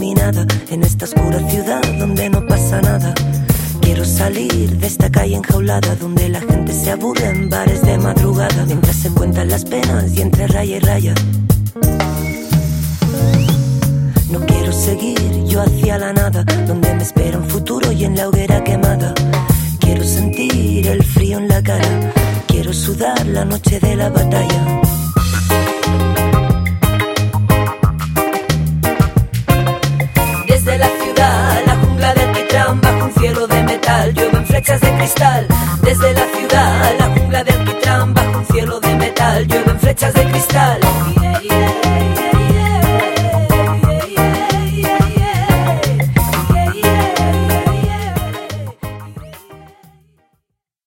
iluminada en esta oscura ciudad donde no pasa nada. Quiero salir de esta calle enjaulada donde la gente se aburre en bares de madrugada mientras se cuentan las penas y entre raya y raya. No quiero seguir yo hacia la nada donde me espera un futuro y en la hoguera quemada. Quiero sentir el frío en la cara, quiero sudar la noche de la batalla. Desde la ciudad, la jungla del Alquitrán, bajo un cielo de metal, llueven flechas de cristal. Desde la ciudad, la jungla del Alquitrán, bajo un cielo de metal, llueven flechas de cristal.